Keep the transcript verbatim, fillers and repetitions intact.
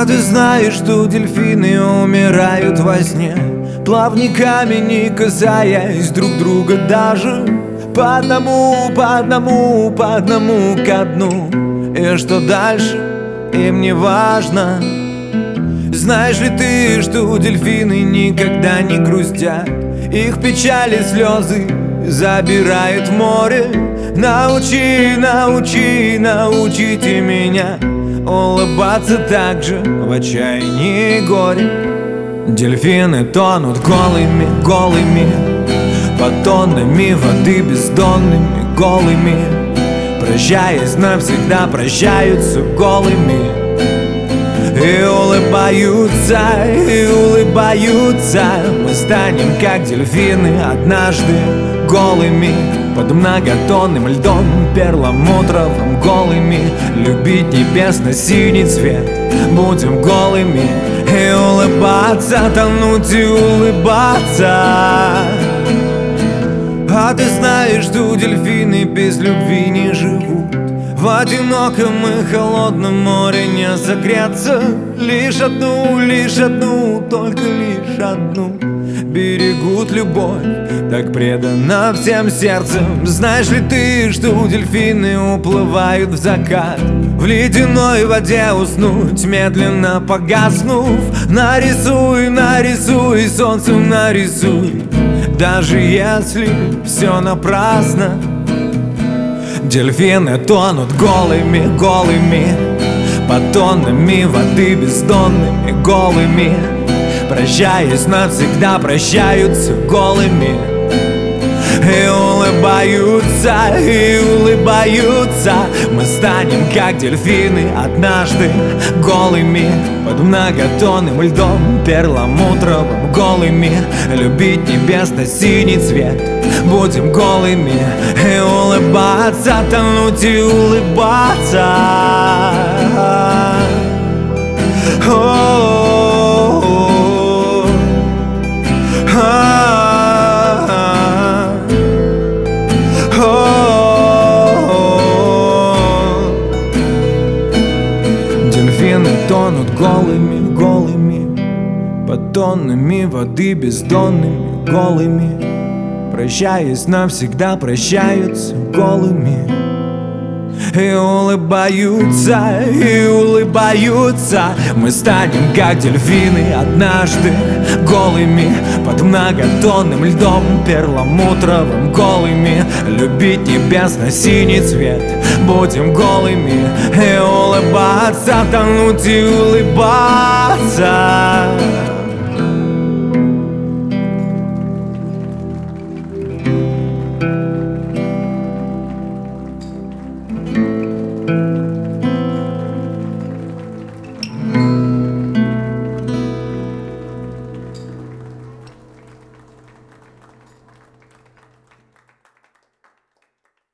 ты знаешь, что дельфины умирают во сне, плавниками не касаясь друг друга даже, по одному, по одному, по одному ко дну. И что дальше, им не важно. Знаешь ли ты, что дельфины никогда не грустят? Их печали, слезы забирают в море. Научи, научи, научите меня улыбаться так же в отчаянии и горе. Дельфины тонут голыми, голыми, под тоннами воды бездонными, голыми. Прощаясь навсегда, прощаются голыми. И улыбаются, и улыбаются. Мы станем как дельфины однажды голыми, под многотонным льдом перламутровым, голыми. Любить небесно-синий цвет будем голыми. И улыбаться, тонуть и улыбаться. А ты знаешь, что дельфины без любви не живут? В одиноком и холодном море не согреться. Лишь одну, лишь одну, только лишь одну берегут любовь, так преданно всем сердцем. Знаешь ли ты, что дельфины уплывают в закат, в ледяной воде уснуть, медленно погаснув? Нарисуй, нарисуй, солнцем нарисуй, даже если все напрасно. Дельфины тонут голыми, голыми, под тоннами воды бездонными, голыми. Прощаясь навсегда, прощаются голыми. И улыбаются, и улыбаются. Мы станем как дельфины однажды голыми, под многотонным льдом перламутровым, голыми. Любить небесно-синий цвет будем голыми. И улыбаться, тонуть и улыбаться. О-о-о. Дельфины тонут голыми, голыми, под тоннами воды бездонными, голыми. Прощаясь навсегда, прощаются голыми. И улыбаются, и улыбаются. Мы станем как дельфины однажды голыми, под многотонным льдом перламутровым, голыми. Любить небесно-синий цвет будем голыми. И улыбаться, тонуть и улыбаться.